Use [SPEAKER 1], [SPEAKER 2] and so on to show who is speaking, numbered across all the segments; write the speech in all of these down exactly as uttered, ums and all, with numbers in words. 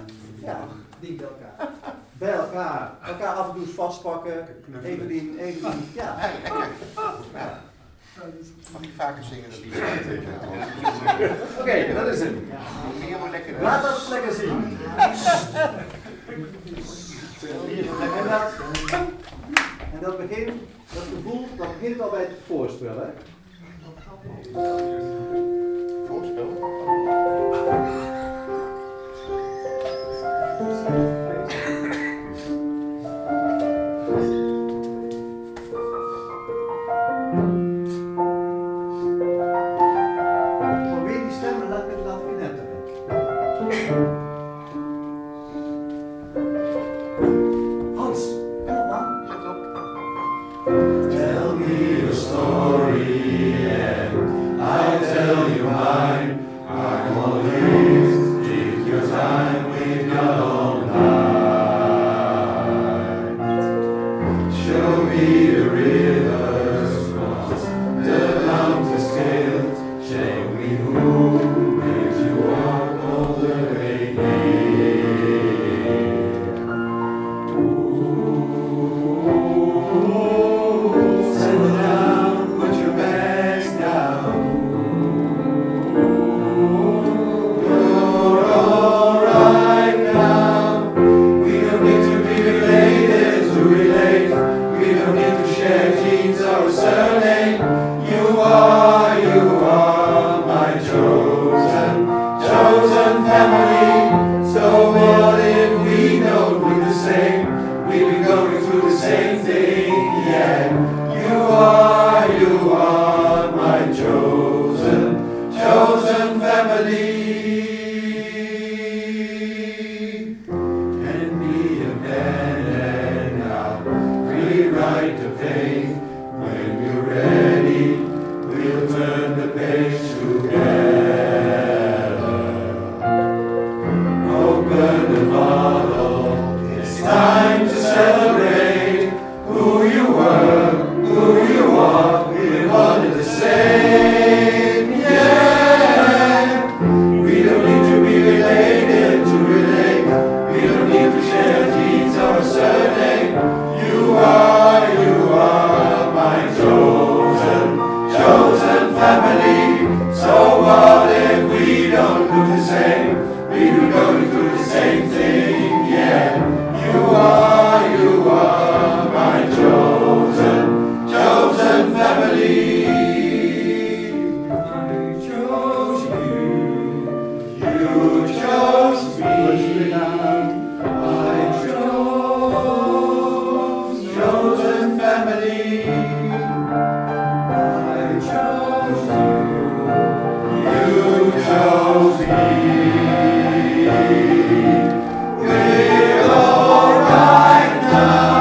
[SPEAKER 1] Ja, die bij elkaar. Bij elkaar. Elkaar af en toe eens vastpakken. Even die, even die, ja.
[SPEAKER 2] Ja, lekker. Ja. Mag je vaker zingen dan die
[SPEAKER 1] Oké, okay, dat is het. Laat dat eens lekker zien. En dat, en dat begint, dat gevoel, dat begint al bij het voorspel, hè?
[SPEAKER 2] Voorspel?
[SPEAKER 1] Probeer die stemmen, laat ik het laten knetteren. Hans, kom op man.
[SPEAKER 2] Let op.
[SPEAKER 3] Tell me a story and I'll tell you mine. I'm all ears, take your time, we've got all night. Show me the rivers crossed, the mountains scaled. Show me who made you walk all the way here. Ooh, settle down, put your bags down. You're alright now. We don't need to be related to relate. We don't need to share genes or a surname. You are, you are my chosen, chosen family. So what if we don't look the same? We've been going through the same thing, yeah. You are, you are my chosen, chosen family. And be a man and I'll rewrite the page. When you're ready, we'll turn the page together. Open the bottle, it's time to celebrate. Who you were, who you are, we're one and the same, yeah. We don't need to be related to relate. We don't need to share genes or a surname. You are, you are my chosen, chosen family. So what if we don't look the same? We've been going through the same thing, yeah. You are, you are my chosen, chosen family. I chose you, you chose me. I chose, chosen family. I chose you, you chose me. We're all right now.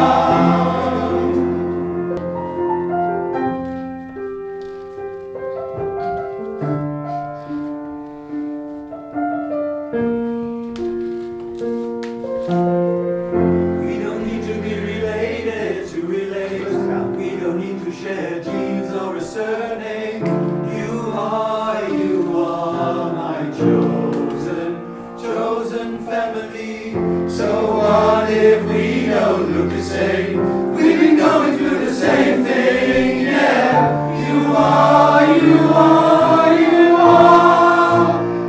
[SPEAKER 3] We don't need to be related to relate. We don't need to share genes or a surname. You are, you are my chosen, chosen family. So what if we don't look the same? We've been going through the same thing, yeah. You are, you are, you are,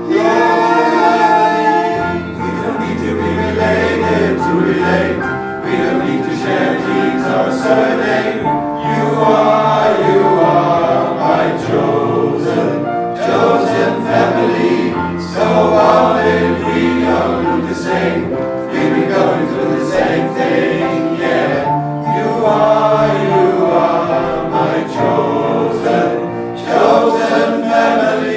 [SPEAKER 3] yeah. We don't need to be related to relate. We don't need to share genes or a surname. You are, you are my chosen, chosen family. So what if we don't look the same? We've been going through the same thing, yeah. You are, you are my chosen, chosen family.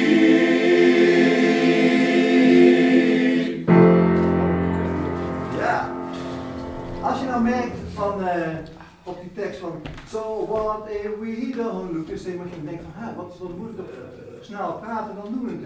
[SPEAKER 1] Ja. Als je nou merkt van, uh, op die tekst van So what if we don't look the same, mag je denken van, ha, wat, wat moet ik toch snel praten, dan doen we het